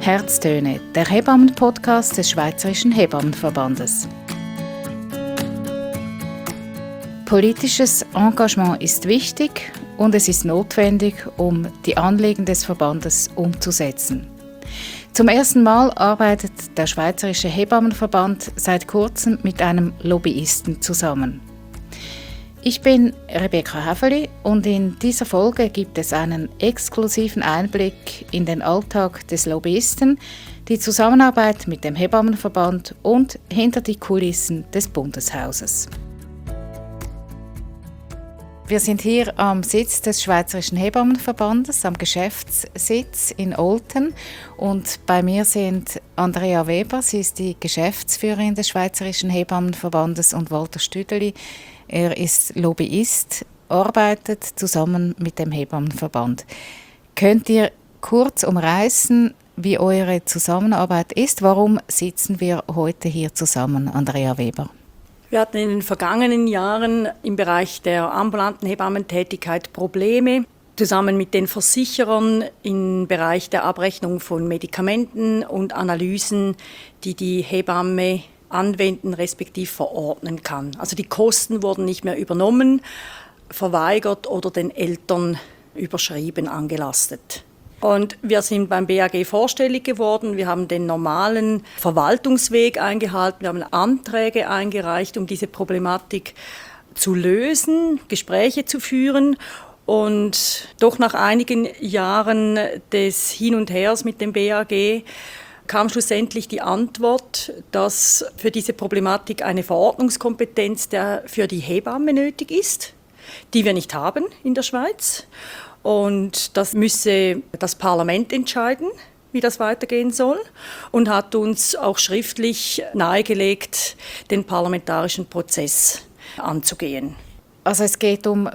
Herztöne, der Hebammen-Podcast des Schweizerischen Hebammenverbandes. Politisches Engagement ist wichtig und es ist notwendig, um die Anliegen des Verbandes umzusetzen. Zum ersten Mal arbeitet der Schweizerische Hebammenverband seit kurzem mit einem Lobbyisten zusammen. Ich bin Rebecca Häfeli und in dieser Folge gibt es einen exklusiven Einblick in den Alltag des Lobbyisten, die Zusammenarbeit mit dem Hebammenverband und hinter die Kulissen des Bundeshauses. Wir sind hier am Sitz des Schweizerischen Hebammenverbandes, am Geschäftssitz in Olten. Und bei mir sind Andrea Weber, sie ist die Geschäftsführerin des Schweizerischen Hebammenverbandes, und Walter Stüdeli, er ist Lobbyist, arbeitet zusammen mit dem Hebammenverband. Könnt ihr kurz umreißen, wie eure Zusammenarbeit ist? Warum sitzen wir heute hier zusammen, Andrea Weber? Wir hatten in den vergangenen Jahren im Bereich der ambulanten Hebammentätigkeit Probleme, zusammen mit den Versicherern im Bereich der Abrechnung von Medikamenten und Analysen, die die Hebamme anwenden respektive verordnen kann. Also die Kosten wurden nicht mehr übernommen, verweigert oder den Eltern überschrieben, angelastet. Und wir sind beim BAG vorstellig geworden. Wir haben den normalen Verwaltungsweg eingehalten. Wir haben Anträge eingereicht, um diese Problematik zu lösen, Gespräche zu führen. Und doch nach einigen Jahren des Hin und Hers mit dem BAG kam schlussendlich die Antwort, dass für diese Problematik eine Verordnungskompetenz für die Hebamme nötig ist, die wir nicht haben in der Schweiz. Und das müsse das Parlament entscheiden, wie das weitergehen soll, und hat uns auch schriftlich nahegelegt, den parlamentarischen Prozess anzugehen. Also es geht um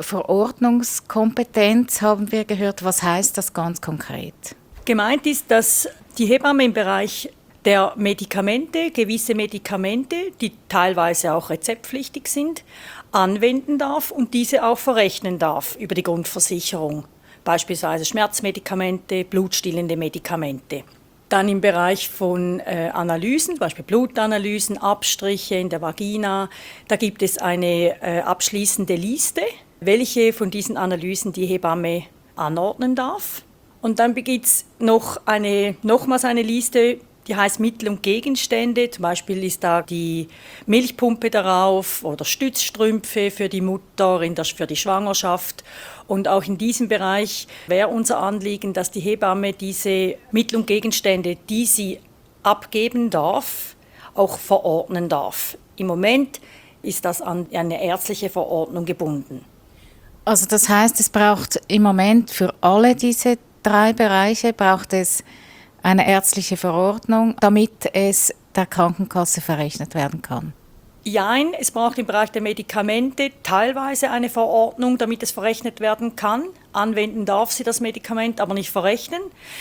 Verordnungskompetenz, haben wir gehört. Was heißt das ganz konkret? Gemeint ist, dass die Hebamme im Bereich der Medikamente, gewisse Medikamente, die teilweise auch rezeptpflichtig sind, anwenden darf und diese auch verrechnen darf über die Grundversicherung. Beispielsweise Schmerzmedikamente, blutstillende Medikamente. Dann im Bereich von Analysen, zum Beispiel Blutanalysen, Abstriche in der Vagina, da gibt es eine abschließende Liste, welche von diesen Analysen die Hebamme anordnen darf. Und dann gibt es nochmals eine Liste, die heißt Mittel und Gegenstände. Zum Beispiel ist da die Milchpumpe darauf oder Stützstrümpfe für die Mutter für die Schwangerschaft. Und auch in diesem Bereich wäre unser Anliegen, dass die Hebamme diese Mittel und Gegenstände, die sie abgeben darf, auch verordnen darf. Im Moment ist das an eine ärztliche Verordnung gebunden. Also das heißt, es braucht im Moment für alle diese 3 Bereiche braucht es eine ärztliche Verordnung, damit es der Krankenkasse verrechnet werden kann. Nein, es braucht im Bereich der Medikamente teilweise eine Verordnung, damit es verrechnet werden kann. Anwenden darf sie das Medikament, aber nicht verrechnen.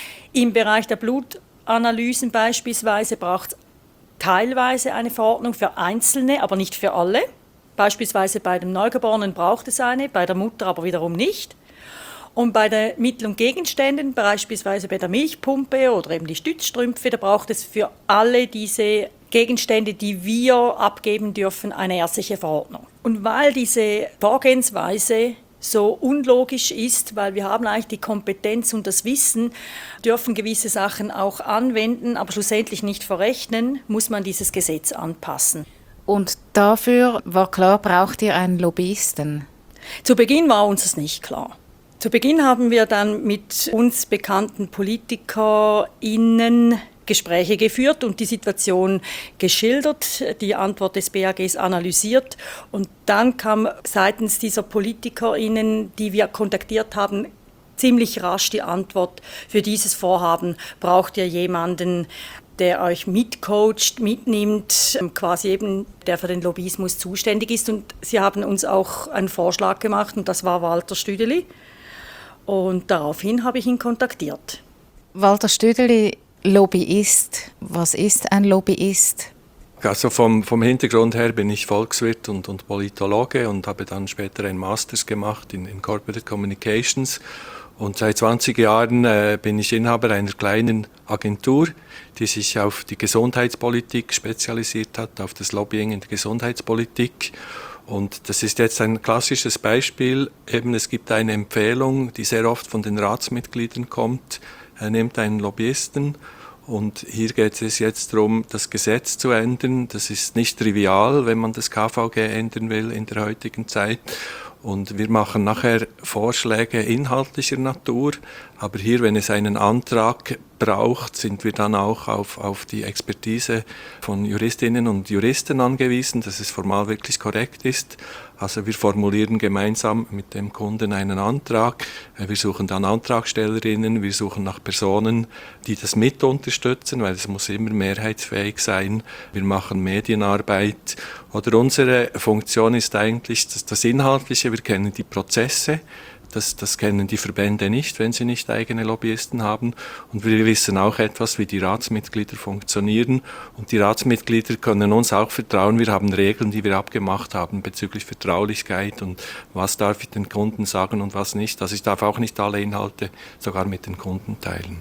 Im Bereich der Blutanalysen beispielsweise braucht es teilweise eine Verordnung für Einzelne, aber nicht für alle. Beispielsweise bei dem Neugeborenen braucht es eine, bei der Mutter aber wiederum nicht. Und bei den Mittel und Gegenständen, beispielsweise bei der Milchpumpe oder eben die Stützstrümpfe, da braucht es für alle diese Gegenstände, die wir abgeben dürfen, eine ärztliche Verordnung. Und weil diese Vorgehensweise so unlogisch ist, weil wir haben eigentlich die Kompetenz und das Wissen, dürfen gewisse Sachen auch anwenden, aber schlussendlich nicht verrechnen, muss man dieses Gesetz anpassen. Und dafür war klar, braucht ihr einen Lobbyisten? Zu Beginn war uns das nicht klar. Zu Beginn haben wir dann mit uns bekannten PolitikerInnen Gespräche geführt und die Situation geschildert, die Antwort des BAGs analysiert. Und dann kam seitens dieser PolitikerInnen, die wir kontaktiert haben, ziemlich rasch die Antwort: Für dieses Vorhaben braucht ihr jemanden, der euch mitcoacht, mitnimmt, quasi eben der für den Lobbyismus zuständig ist. Und sie haben uns auch einen Vorschlag gemacht und das war Walter Stüdeli. Und daraufhin habe ich ihn kontaktiert. Walter Stüdeli, Lobbyist. Was ist ein Lobbyist? Also vom Hintergrund her bin ich Volkswirt und Politologe und habe dann später einen Masters gemacht in Corporate Communications Und seit 20 Jahren bin ich Inhaber einer kleinen Agentur, die sich auf die Gesundheitspolitik spezialisiert hat, auf das Lobbying in der Gesundheitspolitik. Und das ist jetzt ein klassisches Beispiel. Eben, es gibt eine Empfehlung, die sehr oft von den Ratsmitgliedern kommt. Nehmt einen Lobbyisten. Und hier geht es jetzt darum, das Gesetz zu ändern. Das ist nicht trivial, wenn man das KVG ändern will in der heutigen Zeit. Und wir machen nachher Vorschläge inhaltlicher Natur. Aber hier, wenn es einen Antrag braucht, sind wir dann auch auf die Expertise von Juristinnen und Juristen angewiesen, dass es formal wirklich korrekt ist. Also wir formulieren gemeinsam mit dem Kunden einen Antrag. Wir suchen dann Antragstellerinnen, wir suchen nach Personen, die das mit unterstützen, weil es muss immer mehrheitsfähig sein. Wir machen Medienarbeit. Oder unsere Funktion ist eigentlich das Inhaltliche. Wir kennen die Prozesse. Das kennen die Verbände nicht, wenn sie nicht eigene Lobbyisten haben. Und wir wissen auch etwas, wie die Ratsmitglieder funktionieren. Und die Ratsmitglieder können uns auch vertrauen. Wir haben Regeln, die wir abgemacht haben bezüglich Vertraulichkeit und was darf ich den Kunden sagen und was nicht. Also ich darf auch nicht alle Inhalte sogar mit den Kunden teilen.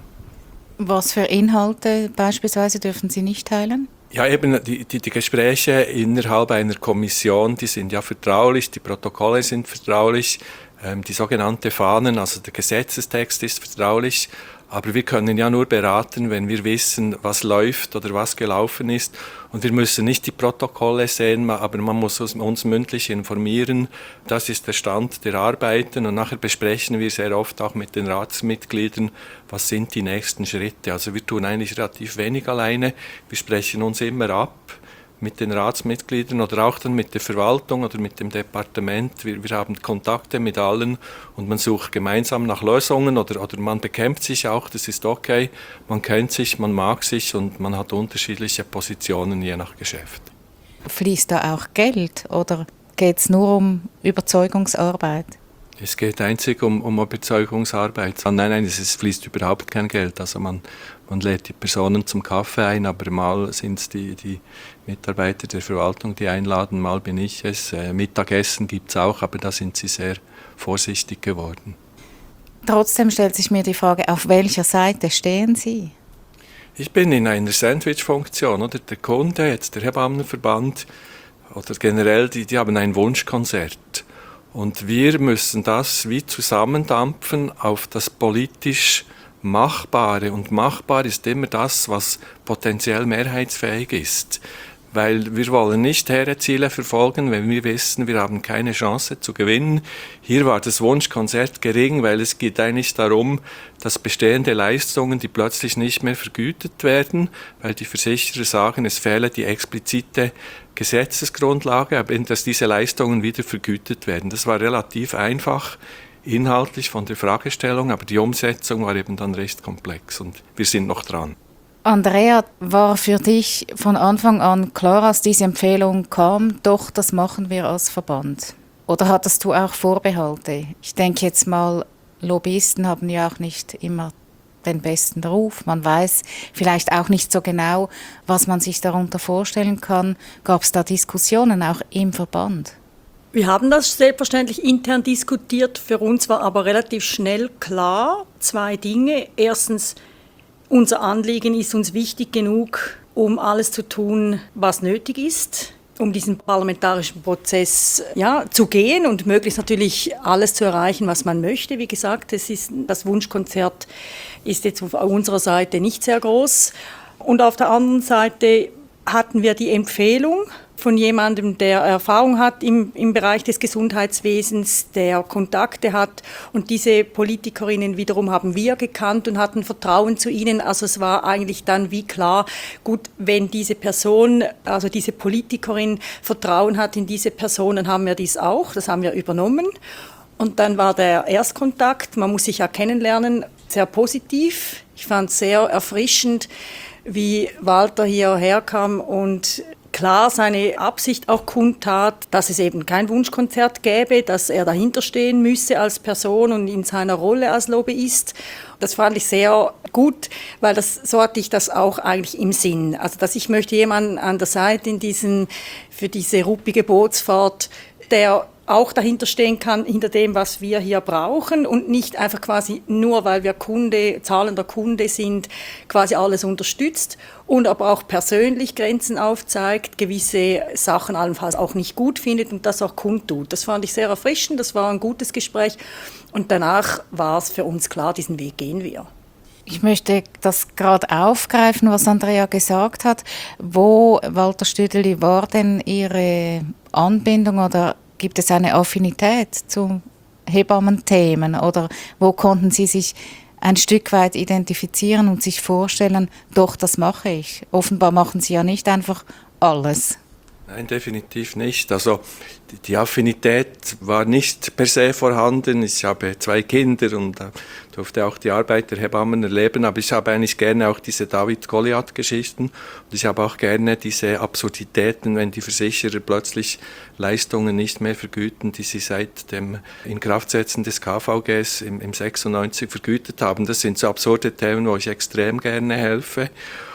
Was für Inhalte beispielsweise dürfen Sie nicht teilen? Ja, eben die Gespräche innerhalb einer Kommission, die sind ja vertraulich, die Protokolle sind vertraulich. Die sogenannte Fahnen, also der Gesetzestext ist vertraulich, aber wir können ja nur beraten, wenn wir wissen, was läuft oder was gelaufen ist. Und wir müssen nicht die Protokolle sehen, aber man muss uns mündlich informieren. Das ist der Stand der Arbeiten und nachher besprechen wir sehr oft auch mit den Ratsmitgliedern, was sind die nächsten Schritte. Also wir tun eigentlich relativ wenig alleine, wir sprechen uns immer ab mit den Ratsmitgliedern oder auch dann mit der Verwaltung oder mit dem Departement. Wir haben Kontakte mit allen und man sucht gemeinsam nach Lösungen oder man bekämpft sich auch, das ist okay. Man kennt sich, man mag sich und man hat unterschiedliche Positionen je nach Geschäft. Fließt da auch Geld oder geht es nur um Überzeugungsarbeit? Es geht einzig um Überzeugungsarbeit. Nein, es fließt überhaupt kein Geld. Also man lädt die Personen zum Kaffee ein, aber mal sind es die Mitarbeiter der Verwaltung, die einladen, mal bin ich es. Mittagessen gibt es auch, aber da sind sie sehr vorsichtig geworden. Trotzdem stellt sich mir die Frage, auf welcher Seite stehen Sie? Ich bin in einer Sandwich-Funktion. Oder? Der Kunde, jetzt der Hebammenverband oder generell, die haben ein Wunschkonzert. Und wir müssen das wie zusammendampfen auf das politisch Machbare. Und machbar ist immer das, was potenziell mehrheitsfähig ist. Weil wir wollen nicht hehre Ziele verfolgen, wenn wir wissen, wir haben keine Chance zu gewinnen. Hier war das Wunschkonzert gering, weil es geht eigentlich darum, dass bestehende Leistungen, die plötzlich nicht mehr vergütet werden, weil die Versicherer sagen, es fehle die explizite Gesetzesgrundlage, aber dass diese Leistungen wieder vergütet werden. Das war relativ einfach, inhaltlich von der Fragestellung, aber die Umsetzung war eben dann recht komplex und wir sind noch dran. Andrea, war für dich von Anfang an klar, als diese Empfehlung kam, doch, das machen wir als Verband? Oder hattest du auch Vorbehalte? Ich denke jetzt mal, Lobbyisten haben ja auch nicht immer den besten Ruf. Man weiß vielleicht auch nicht so genau, was man sich darunter vorstellen kann. Gab es da Diskussionen auch im Verband? Wir haben das selbstverständlich intern diskutiert. Für uns war aber relativ schnell klar, 2 Dinge. Erstens, unser Anliegen ist uns wichtig genug, um alles zu tun, was nötig ist, um diesen parlamentarischen Prozess zu gehen und möglichst natürlich alles zu erreichen, was man möchte. Wie gesagt, das Wunschkonzert ist jetzt auf unserer Seite nicht sehr groß. Und auf der anderen Seite hatten wir die Empfehlung von jemandem, der Erfahrung hat im Bereich des Gesundheitswesens, der Kontakte hat. Und diese Politikerinnen wiederum haben wir gekannt und hatten Vertrauen zu ihnen. Also es war eigentlich dann wie klar, gut, wenn diese Person, also diese Politikerin Vertrauen hat in diese Person, dann haben wir dies auch, das haben wir übernommen. Und dann war der Erstkontakt, man muss sich ja kennenlernen, sehr positiv. Ich fand es sehr erfrischend, wie Walter hierher kam und klar seine Absicht auch kundtat, dass es eben kein Wunschkonzert gäbe, dass er dahinter stehen müsse als Person und in seiner Rolle als Lobbyist. Das fand ich sehr gut, weil so hatte ich das auch eigentlich im Sinn. Also dass ich möchte jemanden an der Seite für diese ruppige Bootsfahrt, der auch dahinter stehen kann, hinter dem, was wir hier brauchen und nicht einfach quasi nur, weil wir zahlender Kunde sind, quasi alles unterstützt und aber auch persönlich Grenzen aufzeigt, gewisse Sachen allenfalls auch nicht gut findet und das auch kundtut. Das fand ich sehr erfrischend, das war ein gutes Gespräch und danach war es für uns klar, diesen Weg gehen wir. Ich möchte das gerade aufgreifen, was Andrea gesagt hat. Wo, Walter Stüdeli, war denn Ihre Anbindung oder gibt es eine Affinität zu Hebammenthemen oder wo konnten Sie sich ein Stück weit identifizieren und sich vorstellen, doch, das mache ich? Offenbar machen Sie ja nicht einfach alles. Nein, definitiv nicht. Also die Affinität war nicht per se vorhanden. Ich habe 2 Kinder und durfte auch die Arbeit der Hebammen erleben, aber ich habe eigentlich gerne auch diese David-Goliath-Geschichten und ich habe auch gerne diese Absurditäten, wenn die Versicherer plötzlich Leistungen nicht mehr vergüten, die sie seit dem Inkraftsetzen des KVGs im 96 vergütet haben. Das sind so absurde Themen, wo ich extrem gerne helfe.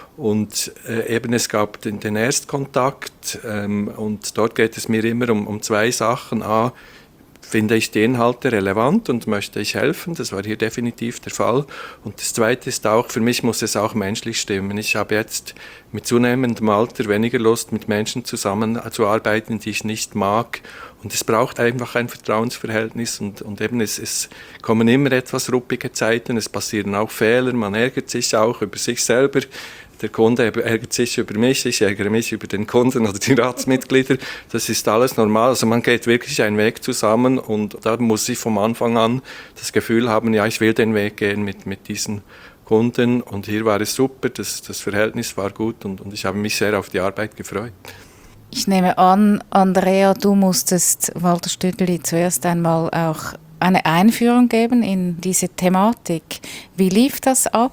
Und eben es gab den Erstkontakt und dort geht es mir immer um 2 Sachen. A, finde ich die Inhalte relevant und möchte ich helfen, das war hier definitiv der Fall. Und das Zweite ist auch, für mich muss es auch menschlich stimmen. Ich habe jetzt mit zunehmendem Alter weniger Lust, mit Menschen zusammenzuarbeiten, die ich nicht mag. Und es braucht einfach ein Vertrauensverhältnis und eben es kommen immer etwas ruppige Zeiten, es passieren auch Fehler, man ärgert sich auch über sich selber. Der Kunde ärgert sich über mich, ich ärgere mich über den Kunden oder die Ratsmitglieder. Das ist alles normal. Also man geht wirklich einen Weg zusammen und da muss ich vom Anfang an das Gefühl haben, ja, ich will den Weg gehen mit diesen Kunden. Und hier war es super, das Verhältnis war gut und ich habe mich sehr auf die Arbeit gefreut. Ich nehme an, Andrea, du musstest Walter Stüdeli zuerst einmal auch eine Einführung geben in diese Thematik. Wie lief das ab?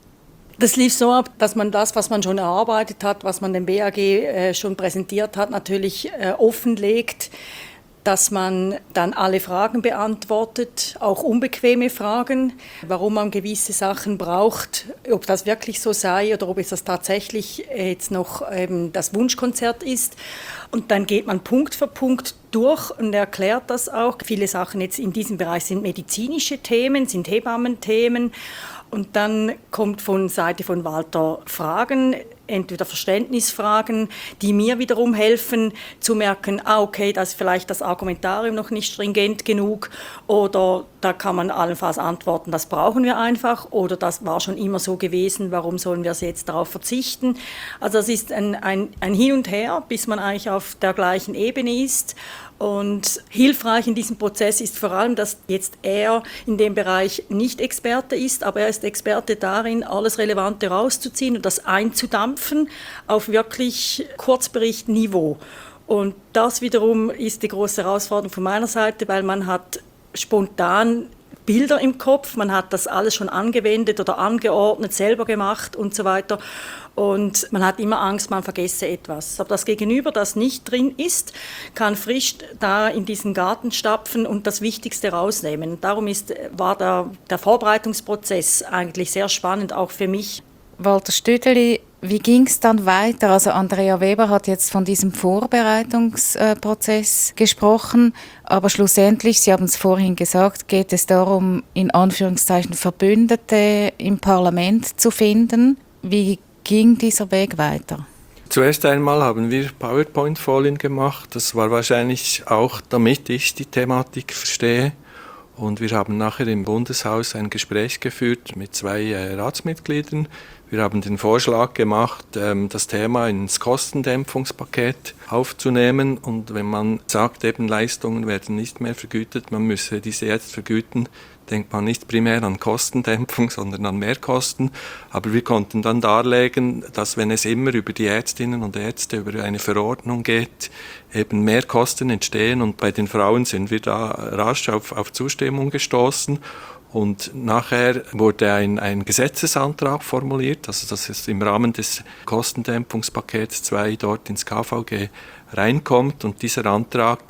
Das lief so ab, dass man das, was man schon erarbeitet hat, was man dem BAG schon präsentiert hat, natürlich offenlegt, dass man dann alle Fragen beantwortet, auch unbequeme Fragen, warum man gewisse Sachen braucht, ob das wirklich so sei oder ob es das tatsächlich jetzt noch das Wunschkonzert ist. Und dann geht man Punkt für Punkt durch und erklärt das auch. Viele Sachen jetzt in diesem Bereich sind medizinische Themen, sind Hebammenthemen. Und dann kommt von Seite von Walter Fragen, entweder Verständnisfragen, die mir wiederum helfen zu merken, okay, da ist vielleicht das Argumentarium noch nicht stringent genug oder da kann man allenfalls antworten, das brauchen wir einfach oder das war schon immer so gewesen, warum sollen wir jetzt darauf verzichten? Also es ist ein Hin und Her, bis man eigentlich auf der gleichen Ebene ist. Und hilfreich in diesem Prozess ist vor allem, dass jetzt er in dem Bereich nicht Experte ist, aber er ist Experte darin, alles Relevante rauszuziehen und das einzudampfen auf wirklich Kurzberichtniveau. Und das wiederum ist die große Herausforderung von meiner Seite, weil man hat spontan Bilder im Kopf, man hat das alles schon angewendet oder angeordnet, selber gemacht und so weiter. Und man hat immer Angst, man vergesse etwas. Aber das Gegenüber, das nicht drin ist, kann frisch da in diesen Garten stapfen und das Wichtigste rausnehmen. Darum war der Vorbereitungsprozess eigentlich sehr spannend, auch für mich. Walter Stüdeli, wie ging es dann weiter? Also Andrea Weber hat jetzt von diesem Vorbereitungsprozess gesprochen, aber schlussendlich, Sie haben es vorhin gesagt, geht es darum, in Anführungszeichen Verbündete im Parlament zu finden. Wie ging dieser Weg weiter? Zuerst einmal haben wir PowerPoint-Folien gemacht. Das war wahrscheinlich auch, damit ich die Thematik verstehe. Und wir haben nachher im Bundeshaus ein Gespräch geführt mit 2 Ratsmitgliedern. Wir haben den Vorschlag gemacht, das Thema ins Kostendämpfungspaket aufzunehmen. Und wenn man sagt, eben Leistungen werden nicht mehr vergütet, man müsse diese jetzt vergüten, denkt man nicht primär an Kostendämpfung, sondern an Mehrkosten. Aber wir konnten dann darlegen, dass wenn es immer über die Ärztinnen und Ärzte, über eine Verordnung geht, eben Mehrkosten entstehen. Und bei den Frauen sind wir da rasch auf Zustimmung gestoßen. Und nachher wurde ein Gesetzesantrag formuliert, also dass es im Rahmen des Kostendämpfungspakets 2 dort ins KVG reinkommt. Und dieser Antrag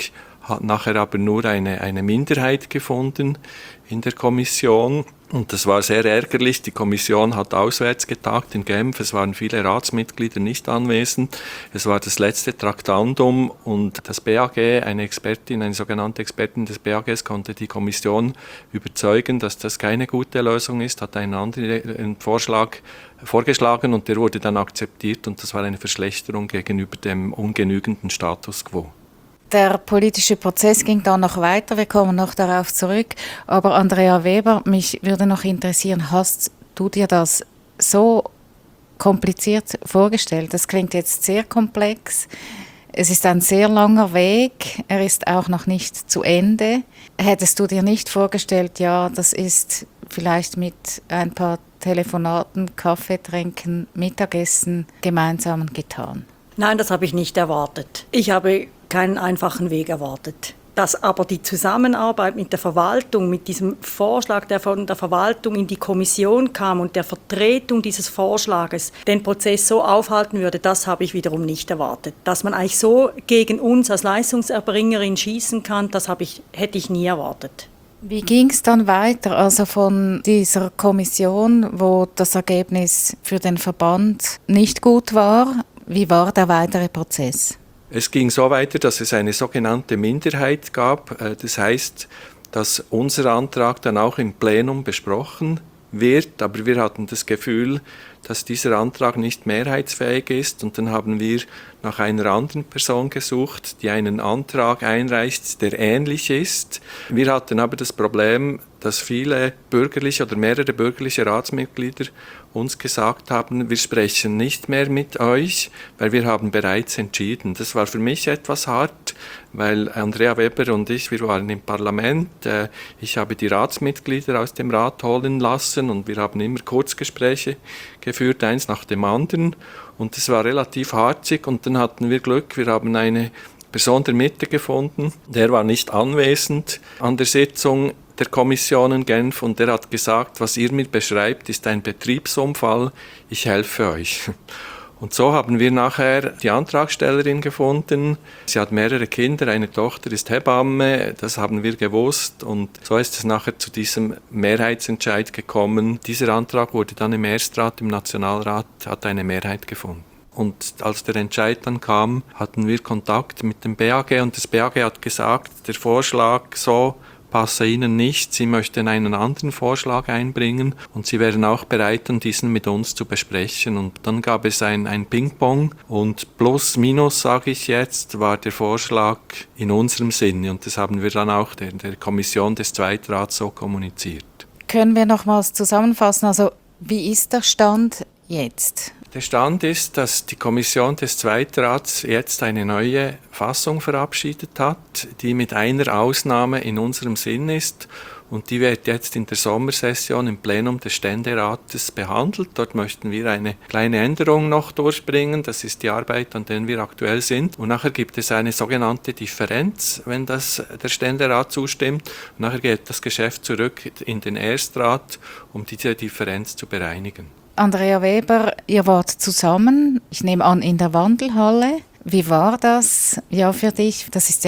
hat nachher aber nur eine Minderheit gefunden in der Kommission. Und das war sehr ärgerlich. Die Kommission hat auswärts getagt in Genf. Es waren viele Ratsmitglieder nicht anwesend. Es war das letzte Traktandum und das BAG, eine sogenannte Expertin des BAGs, konnte die Kommission überzeugen, dass das keine gute Lösung ist, hat einen anderen Vorschlag vorgeschlagen und der wurde dann akzeptiert und das war eine Verschlechterung gegenüber dem ungenügenden Status quo. Der politische Prozess ging dann noch weiter, wir kommen noch darauf zurück. Aber Andrea Weber, mich würde noch interessieren, hast du dir das so kompliziert vorgestellt? Das klingt jetzt sehr komplex. Es ist ein sehr langer Weg, er ist auch noch nicht zu Ende. Hättest du dir nicht vorgestellt, ja, das ist vielleicht mit ein paar Telefonaten, Kaffee trinken, Mittagessen gemeinsam getan? Nein, das habe ich nicht erwartet. Ich habe keinen einfachen Weg erwartet. Dass aber die Zusammenarbeit mit der Verwaltung, mit diesem Vorschlag, der von der Verwaltung in die Kommission kam und der Vertretung dieses Vorschlages den Prozess so aufhalten würde, das habe ich wiederum nicht erwartet. Dass man eigentlich so gegen uns als Leistungserbringerin schießen kann, hätte ich nie erwartet. Wie ging es dann weiter, also von dieser Kommission, wo das Ergebnis für den Verband nicht gut war? Wie war der weitere Prozess? Es ging so weiter, dass es eine sogenannte Minderheit gab. Das heißt, dass unser Antrag dann auch im Plenum besprochen wird, aber wir hatten das Gefühl, dass dieser Antrag nicht mehrheitsfähig ist und dann haben wir nach einer anderen Person gesucht, die einen Antrag einreicht, der ähnlich ist. Wir hatten aber das Problem, dass viele bürgerliche oder mehrere bürgerliche Ratsmitglieder uns gesagt haben, wir sprechen nicht mehr mit euch, weil wir haben bereits entschieden. Das war für mich etwas hart, weil Andrea Weber und ich, wir waren im Parlament. Ich habe die Ratsmitglieder aus dem Rat holen lassen und wir haben immer Kurzgespräche geführt, eins nach dem anderen. Und es war relativ harzig und dann hatten wir Glück, wir haben eine Person der Mitte gefunden, der war nicht anwesend an der Sitzung der Kommission in Genf und der hat gesagt, was ihr mir beschreibt, ist ein Betriebsunfall, ich helfe euch. Und so haben wir nachher die Antragstellerin gefunden. Sie hat mehrere Kinder, eine Tochter ist Hebamme, das haben wir gewusst und so ist es nachher zu diesem Mehrheitsentscheid gekommen. Dieser Antrag wurde dann im Erstrat, im Nationalrat, hat eine Mehrheit gefunden. Und als der Entscheid dann kam, hatten wir Kontakt mit dem BAG und das BAG hat gesagt, der Vorschlag so passe Ihnen nicht, Sie möchten einen anderen Vorschlag einbringen und Sie wären auch bereit, diesen mit uns zu besprechen. Und dann gab es ein Ping-Pong und plus, minus, sage ich jetzt, war der Vorschlag in unserem Sinne und das haben wir dann auch der Kommission des Zweitrats so kommuniziert. Können wir nochmals zusammenfassen, also wie ist der Stand jetzt? Der Stand ist, dass die Kommission des Zweitrats jetzt eine neue Fassung verabschiedet hat, die mit einer Ausnahme in unserem Sinn ist und die wird jetzt in der Sommersession im Plenum des Ständerates behandelt. Dort möchten wir eine kleine Änderung noch durchbringen, das ist die Arbeit, an der wir aktuell sind. Und nachher gibt es eine sogenannte Differenz, wenn das der Ständerat zustimmt. Und nachher geht das Geschäft zurück in den Erstrat, um diese Differenz zu bereinigen. Andrea Weber, ihr wart zusammen, ich nehme an, in der Wandelhalle. Wie war das für dich? Das ist ja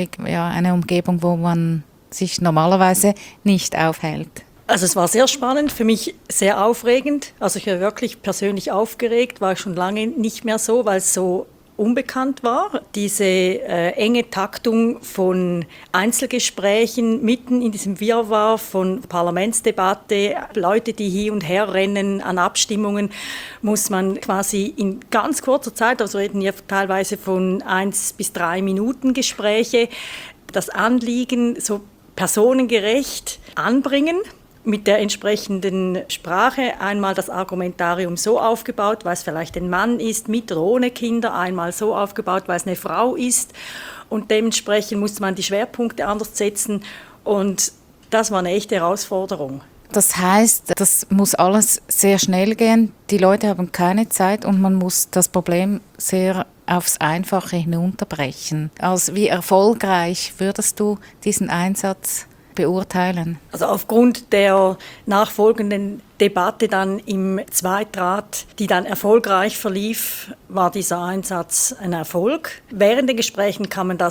eine Umgebung, wo man sich normalerweise nicht aufhält. Also es war sehr spannend, für mich sehr aufregend. Also ich war wirklich persönlich aufgeregt, war schon lange nicht mehr so, weil es so unbekannt war. Diese enge Taktung von Einzelgesprächen mitten in diesem Wirrwarr von Parlamentsdebatte, Leute, die hin und her rennen an Abstimmungen, muss man quasi in ganz kurzer Zeit, also reden wir teilweise von 1 bis 3 Minuten Gespräche, das Anliegen so personengerecht anbringen. Mit der entsprechenden Sprache einmal das Argumentarium so aufgebaut, weil es vielleicht ein Mann ist, mit oder ohne Kinder, einmal so aufgebaut, weil es eine Frau ist. Und dementsprechend musste man die Schwerpunkte anders setzen. Und das war eine echte Herausforderung. Das heißt, das muss alles sehr schnell gehen. Die Leute haben keine Zeit und man muss das Problem sehr aufs Einfache hinunterbrechen. Also wie erfolgreich würdest du diesen Einsatz beurteilen? Also aufgrund der nachfolgenden Debatte dann im Zweitrat, die dann erfolgreich verlief, war dieser Einsatz ein Erfolg. Während den Gesprächen kann man das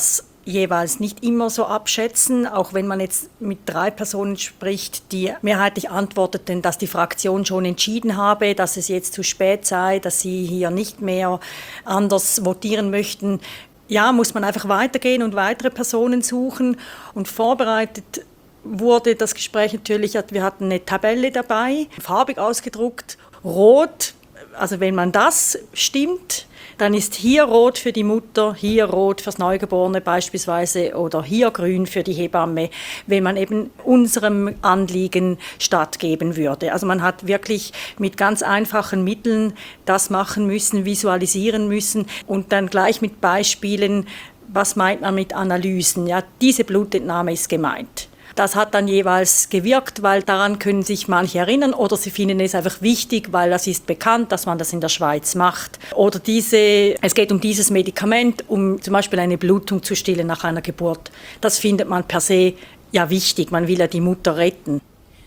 jeweils nicht immer so abschätzen, auch wenn man jetzt mit 3 Personen spricht, die mehrheitlich antworteten, dass die Fraktion schon entschieden habe, dass es jetzt zu spät sei, dass sie hier nicht mehr anders votieren möchten. Ja, muss man einfach weitergehen und weitere Personen suchen. Und vorbereitet wurde das Gespräch natürlich, wir hatten eine Tabelle dabei, farbig ausgedruckt, rot, also wenn man das stimmt, dann ist hier rot für die Mutter, hier rot fürs Neugeborene beispielsweise oder hier grün für die Hebamme, wenn man eben unserem Anliegen stattgeben würde. Also man hat wirklich mit ganz einfachen Mitteln das machen müssen, visualisieren müssen und dann gleich mit Beispielen, was meint man mit Analysen? Ja, diese Blutentnahme ist gemeint. Das hat dann jeweils gewirkt, weil daran können sich manche erinnern oder sie finden es einfach wichtig, weil das ist bekannt, dass man das in der Schweiz macht. Oder es geht um dieses Medikament, um zum Beispiel eine Blutung zu stillen nach einer Geburt. Das findet man per se ja wichtig, man will ja die Mutter retten.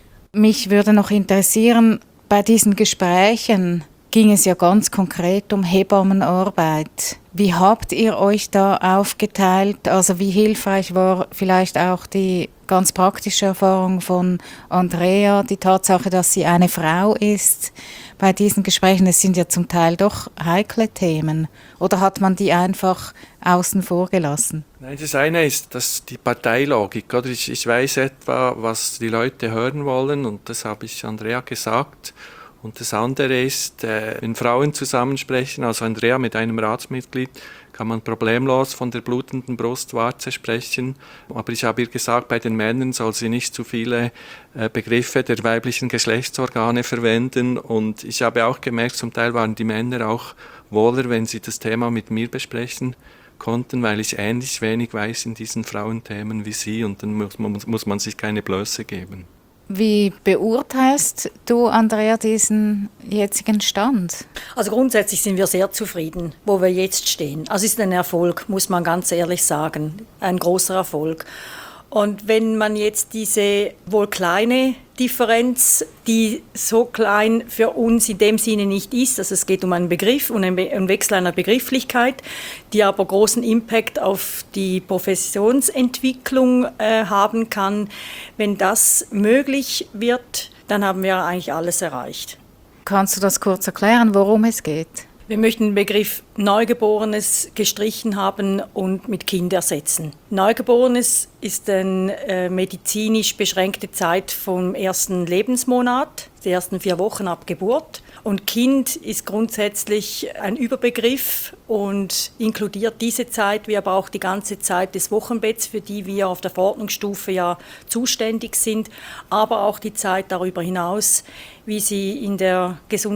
Mich würde noch interessieren, bei diesen Gesprächen ging es ja ganz konkret um Hebammenarbeit. Wie habt ihr euch da aufgeteilt? Also wie hilfreich war vielleicht auch die ganz praktische Erfahrung von Andrea, die Tatsache, dass sie eine Frau ist bei diesen Gesprächen? Es sind ja zum Teil doch heikle Themen. Oder hat man die einfach außen vor gelassen? Nein, das eine ist die Parteilogik. Oder? Ich weiß etwa, was die Leute hören wollen und das habe ich Andrea gesagt. Und das andere ist, wenn Frauen zusammensprechen, also Andrea mit einem Ratsmitglied, kann man problemlos von der blutenden Brustwarze sprechen. Aber ich habe ihr gesagt, bei den Männern soll sie nicht zu viele Begriffe der weiblichen Geschlechtsorgane verwenden. Und ich habe auch gemerkt, zum Teil waren die Männer auch wohler, wenn sie das Thema mit mir besprechen konnten, weil ich ähnlich wenig weiß in diesen Frauenthemen wie sie. Und dann muss man sich keine Blöße geben. Wie beurteilst du, Andrea, diesen jetzigen Stand? Also grundsätzlich sind wir sehr zufrieden, wo wir jetzt stehen. Also es ist ein Erfolg, muss man ganz ehrlich sagen, ein großer Erfolg. Und wenn man jetzt diese wohl kleine Differenz, die so klein für uns in dem Sinne nicht ist, also es geht um einen Begriff und einen Wechsel einer Begrifflichkeit, die aber großen Impact auf die Professionsentwicklung haben kann, wenn das möglich wird, dann haben wir eigentlich alles erreicht. Kannst du das kurz erklären, worum es geht? Wir möchten den Begriff Neugeborenes gestrichen haben und mit Kind ersetzen. Neugeborenes ist eine medizinisch beschränkte Zeit vom ersten Lebensmonat, die ersten 4 Wochen ab Geburt. Und Kind ist grundsätzlich ein Überbegriff und inkludiert diese Zeit, wie aber auch die ganze Zeit des Wochenbetts, für die wir auf der Verordnungsstufe ja zuständig sind, aber auch die Zeit darüber hinaus, wie sie in der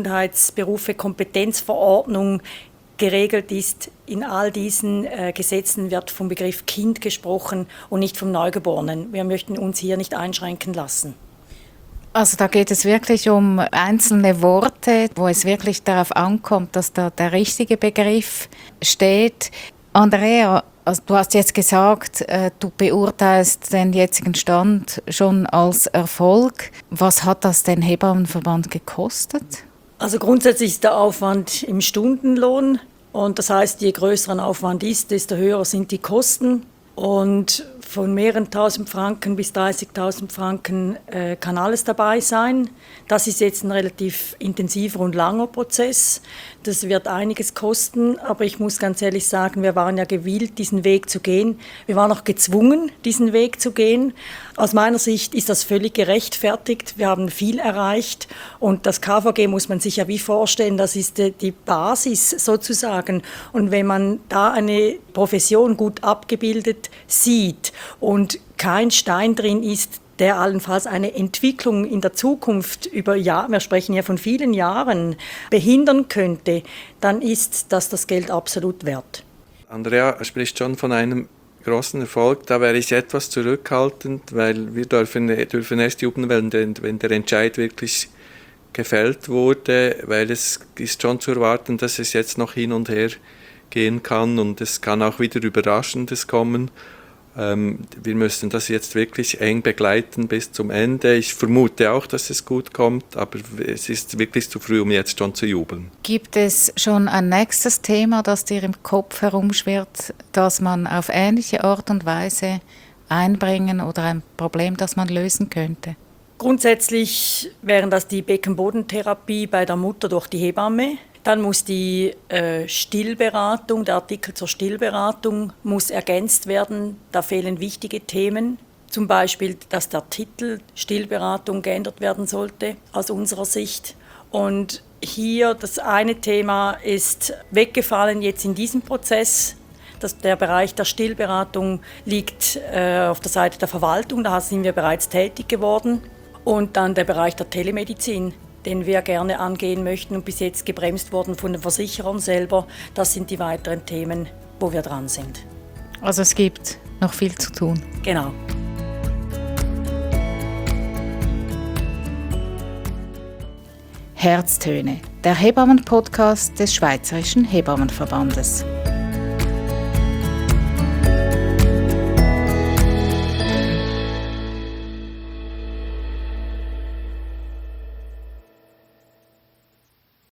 Gesundheitsberufe-Kompetenzverordnung geregelt ist. In all diesen Gesetzen wird vom Begriff Kind gesprochen und nicht vom Neugeborenen. Wir möchten uns hier nicht einschränken lassen. Also da geht es wirklich um einzelne Worte, wo es wirklich darauf ankommt, dass da der richtige Begriff steht. Andrea, also du hast jetzt gesagt, du beurteilst den jetzigen Stand schon als Erfolg. Was hat das den Hebammenverband gekostet? Also grundsätzlich ist der Aufwand im Stundenlohn und das heißt, je größer ein Aufwand ist, desto höher sind die Kosten. Und von mehreren tausend Franken bis 30.000 Franken kann alles dabei sein. Das ist jetzt ein relativ intensiver und langer Prozess. Das wird einiges kosten, aber ich muss ganz ehrlich sagen, wir waren ja gewillt, diesen Weg zu gehen. Wir waren auch gezwungen, diesen Weg zu gehen. Aus meiner Sicht ist das völlig gerechtfertigt. Wir haben viel erreicht und das KVG muss man sich ja wie vorstellen, das ist die Basis sozusagen. Und wenn man da eine Profession gut abgebildet sieht und kein Stein drin ist, der allenfalls eine Entwicklung in der Zukunft über Jahre, wir sprechen ja von vielen Jahren, behindern könnte, dann ist das Geld absolut wert. Andrea spricht schon von einem großen Erfolg. Da wäre ich etwas zurückhaltend, weil wir dürfen erst jubeln, wenn der Entscheid wirklich gefällt wurde, weil es ist schon zu erwarten, dass es jetzt noch hin und her gehen kann und es kann auch wieder Überraschendes kommen. Wir müssen das jetzt wirklich eng begleiten bis zum Ende. Ich vermute auch, dass es gut kommt, aber es ist wirklich zu früh, um jetzt schon zu jubeln. Gibt es schon ein nächstes Thema, das dir im Kopf herumschwirrt, das man auf ähnliche Art und Weise einbringen oder ein Problem, das man lösen könnte? Grundsätzlich wären das die Beckenbodentherapie bei der Mutter durch die Hebamme. Dann muss die Stillberatung, der Artikel zur Stillberatung muss ergänzt werden. Da fehlen wichtige Themen. Zum Beispiel, dass der Titel Stillberatung geändert werden sollte, aus unserer Sicht. Und hier das eine Thema ist weggefallen jetzt in diesem Prozess. Der Bereich der Stillberatung liegt auf der Seite der Verwaltung, da sind wir bereits tätig geworden. Und dann der Bereich der Telemedizin, den wir gerne angehen möchten und bis jetzt gebremst wurden von den Versicherern selber. Das sind die weiteren Themen, wo wir dran sind. Also es gibt noch viel zu tun. Genau. Herztöne, der Hebammen-Podcast des Schweizerischen Hebammenverbandes.